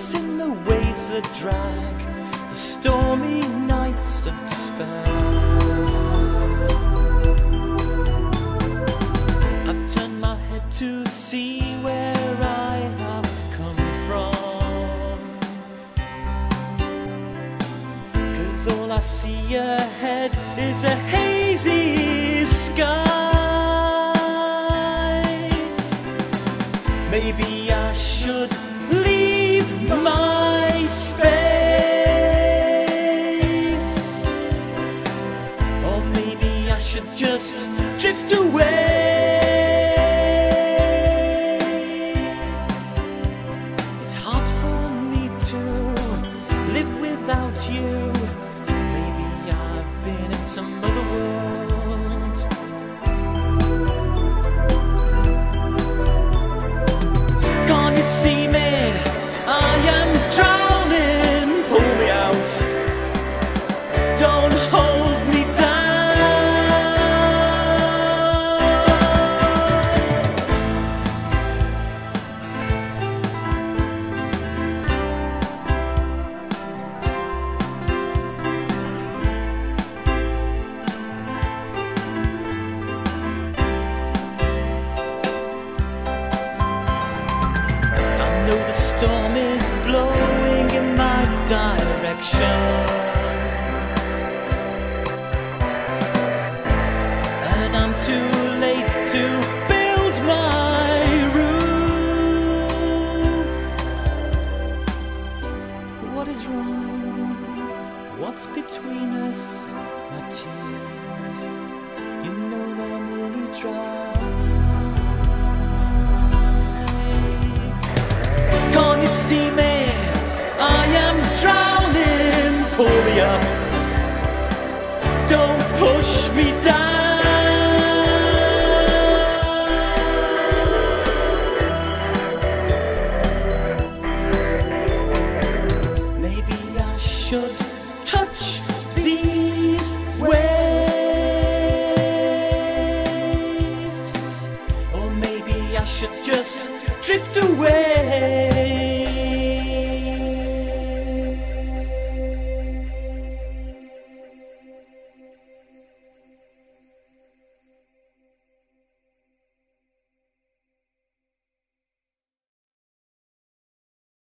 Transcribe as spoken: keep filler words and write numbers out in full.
loose in the waves that drag the stormy nights of despair. I've turned my head to see where I have come from, 'cause all I see ahead is a hazy sky. Maybe I should leave my space, or maybe I should just drift away. It's hard for me to live without you. Maybe I've been in some other world. Can't you see me? I am drowning, pull me out. Don't hold me the storm is blowing in my direction, and I'm too late to build my roof. What is wrong? What's between us? My tears, you know they're nearly dry. Can't you see me? I am drowning, pull me up. Don't push me down.